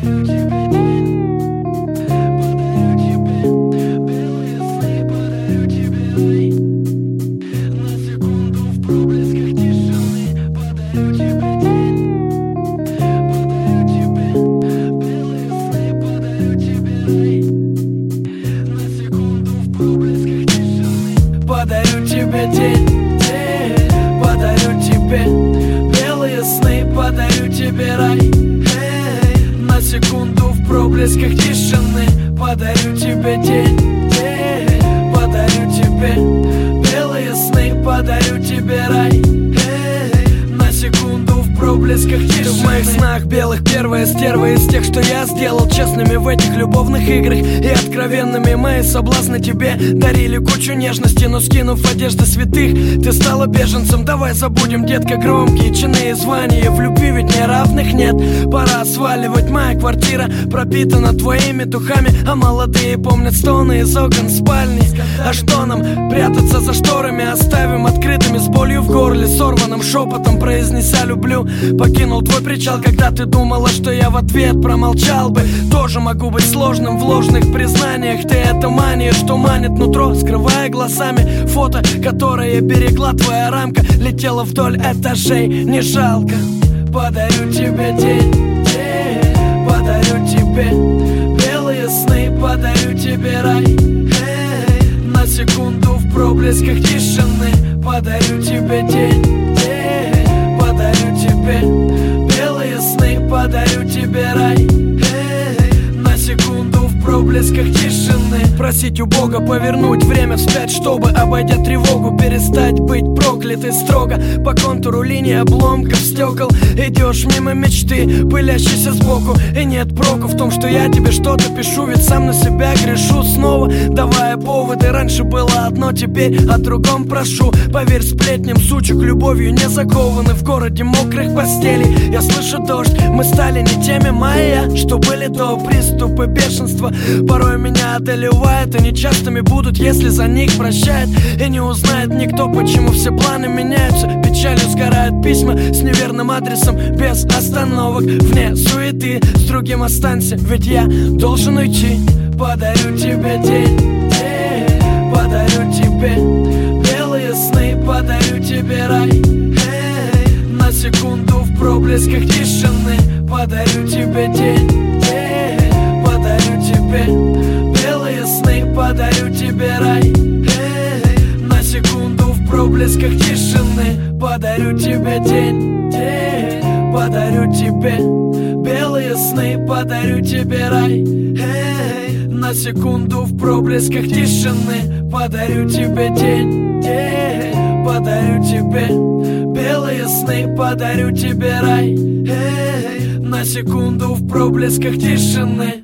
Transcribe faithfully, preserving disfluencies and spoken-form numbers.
Подарю тебе день, день, подарю тебе белые сны, подарю тебе рай. Эй, на секунду в проблесках тишины. Подарю тебе день, день, подарю тебе белые сны, подарю тебе рай. Эй, на секунду в проблесках тишины. Ты в моих снах белых первая стерва из тех, что я сделал честными в этих любовных играх и откровенными. Мои соблазны тебе дарили кучу нежности, но скинув одежды святых, ты стала беженцем. Давай забудем, детка, громкие чины и звания. В любви ведь не равных нет. Пора сваливать, моя квартира пропитана твоими духами, а молодые помнят стоны из окон спальни. А что нам прятаться за шторами? Оставим открытыми, с болью в горле, сорванным шепотом произнеся люблю. Покинул твой причал, когда ты думала, что я в ответ промолчал бы. Тоже могу быть сложным в ложных признаниях. Ты это мания, что манит нутро, скрывая глазами фото, которое берегла твоя рамка. Летела вдоль этажей, не жалко. Подарю тебе день, день, подарю тебе белые сны, подарю тебе рай. Эй, на секунду в проблесках тишины. Подарю тебе день, день, подарю тебе белые сны, подарю тебе рай. Эй, на секунду в проблесках тишины. Просить у Бога повернуть время вспять, чтобы, обойдя тревогу, перестать быть проклятой строго. По контуру линии обломков стекол идешь мимо мечты, пылящейся сбоку. И нет проку в том, что я тебе что-то пишу, ведь сам на себя грешу снова, давая поводы. Раньше было одно, теперь о другом прошу. Поверь сплетням, сучек любовью не закованы. В городе мокрых постелей я слышу дождь. Мы стали не теми майя, что были до. Приступы бешенства порой меня одолевают, и нечастыми будут, если за них прощает. И не узнает никто, почему все планы меняются. Печалью сгорают письма с неверным адресом, без остановок, вне суеты. С другим останься, ведь я должен уйти. Подарю тебе день, день, подарю тебе белые сны, подарю тебе рай. Эй, на секунду в проблесках тишины. Подарю тебе день, день, подарю тебе белые сны, подарю тебе рай. Эй, на секунду в проблесках тишины. Подарю тебе день, день, подарю тебе белые сны, подарю тебе рай. Эй, на секунду в проблесках тишины. Подарю тебе день, день, подарю тебе белые сны, подарю тебе рай. Эй, на секунду в проблесках тишины.